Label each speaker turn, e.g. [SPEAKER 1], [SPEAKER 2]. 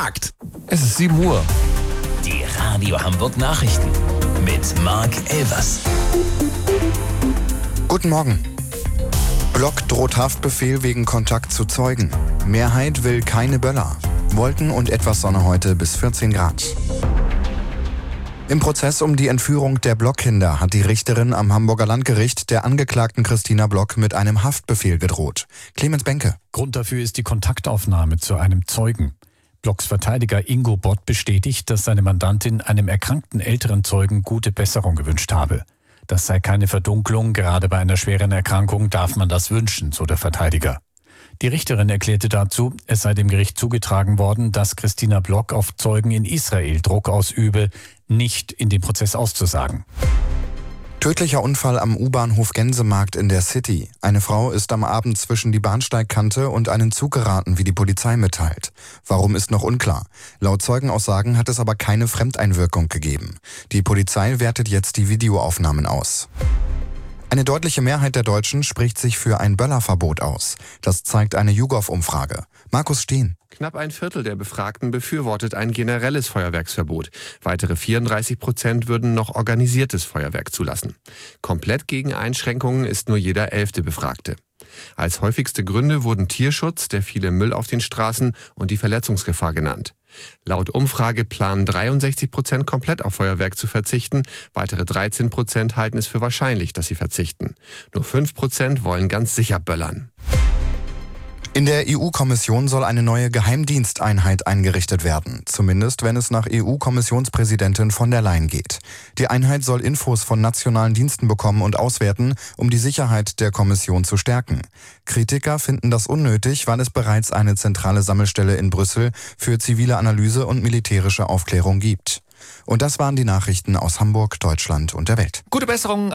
[SPEAKER 1] Gefragt.
[SPEAKER 2] Es ist 7 Uhr.
[SPEAKER 3] Die Radio Hamburg Nachrichten mit Marc Elvers.
[SPEAKER 4] Guten Morgen. Block droht Haftbefehl wegen Kontakt zu Zeugen. Mehrheit will keine Böller. Wolken und etwas Sonne heute bis 14 Grad. Im Prozess um die Entführung der Block-Kinder hat die Richterin am Hamburger Landgericht der Angeklagten Christina Block mit einem Haftbefehl gedroht. Clemens Benke.
[SPEAKER 5] Grund dafür ist die Kontaktaufnahme zu einem Zeugen. Blocks Verteidiger Ingo Bott bestätigt, dass seine Mandantin einem erkrankten älteren Zeugen gute Besserung gewünscht habe. Das sei keine Verdunklung, gerade bei einer schweren Erkrankung darf man das wünschen, so der Verteidiger. Die Richterin erklärte dazu, es sei dem Gericht zugetragen worden, dass Christina Block auf Zeugen in Israel Druck ausübe, nicht in dem Prozess auszusagen.
[SPEAKER 4] Tödlicher Unfall am U-Bahnhof Gänsemarkt in der City. Eine Frau ist am Abend zwischen die Bahnsteigkante und einen Zug geraten, wie die Polizei mitteilt. Warum ist noch unklar. Laut Zeugenaussagen hat es aber keine Fremdeinwirkung gegeben. Die Polizei wertet jetzt die Videoaufnahmen aus. Eine deutliche Mehrheit der Deutschen spricht sich für ein Böllerverbot aus. Das zeigt eine YouGov-Umfrage. Markus Steen.
[SPEAKER 2] Knapp ein Viertel der Befragten befürwortet ein generelles Feuerwerksverbot. Weitere 34% würden noch organisiertes Feuerwerk zulassen. Komplett gegen Einschränkungen ist nur jeder 11. Befragte. Als häufigste Gründe wurden Tierschutz, der viele Müll auf den Straßen und die Verletzungsgefahr genannt. Laut Umfrage planen 63% komplett auf Feuerwerk zu verzichten. Weitere 13% halten es für wahrscheinlich, dass sie verzichten. Nur 5% wollen ganz sicher böllern.
[SPEAKER 4] In der EU-Kommission soll eine neue Geheimdiensteinheit eingerichtet werden, zumindest wenn es nach EU-Kommissionspräsidentin von der Leyen geht. Die Einheit soll Infos von nationalen Diensten bekommen und auswerten, um die Sicherheit der Kommission zu stärken. Kritiker finden das unnötig, weil es bereits eine zentrale Sammelstelle in Brüssel für zivile Analyse und militärische Aufklärung gibt. Und das waren die Nachrichten aus Hamburg, Deutschland und der Welt.
[SPEAKER 1] Gute Besserung